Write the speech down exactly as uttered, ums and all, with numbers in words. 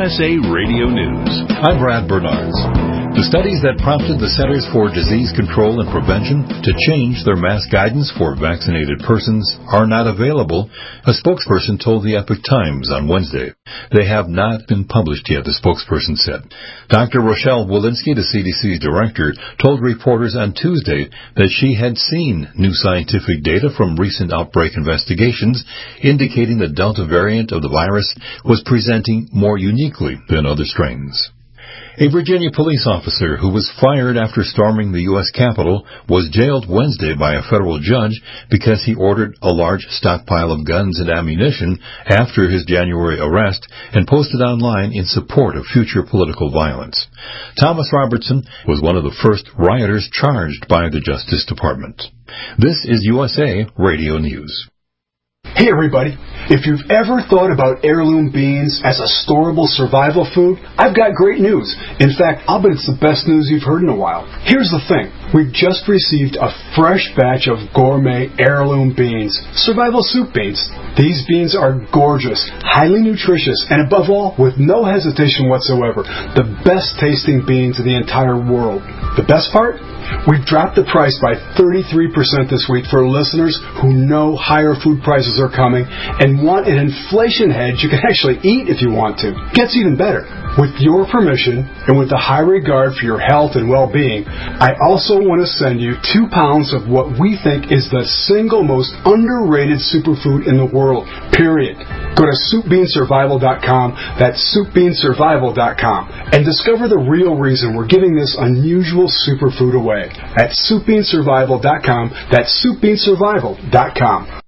S A Radio News. I'm Brad Bernards. The studies that prompted the Centers for Disease Control and Prevention to change their mask guidance for vaccinated persons are not available, a spokesperson told the Epoch Times on Wednesday. They have not been published yet, the spokesperson said. Doctor Rochelle Walensky, the C D C's director, told reporters on Tuesday that she had seen new scientific data from recent outbreak investigations indicating the Delta variant of the virus was presenting more uniquely than other strains. A Virginia police officer who was fired after storming the U S Capitol was jailed Wednesday by a federal judge because he ordered a large stockpile of guns and ammunition after his January arrest and posted online in support of future political violence. Thomas Robertson was one of the first rioters charged by the Justice Department. This is U S A Radio News. Hey everybody, if you've ever thought about heirloom beans as a storable survival food, I've got great news. In fact, I'll bet it's the best news you've heard in a while. Here's the thing. We've just received a fresh batch of gourmet heirloom beans, survival soup beans. These beans are gorgeous, highly nutritious, and above all, with no hesitation whatsoever, the best tasting beans in the entire world. The best part? We've dropped the price by thirty-three percent this week for listeners who know higher food prices are coming and want an inflation hedge you can actually eat if you want to. Gets even better. With your permission and with the high regard for your health and well-being, I also want to send you two pounds of what we think is the single most underrated superfood in the world, period. Go to soup bean survival dot com, that's soup bean survival dot com, and discover the real reason we're giving this unusual superfood away at soup bean survival dot com, that's soup bean survival dot com.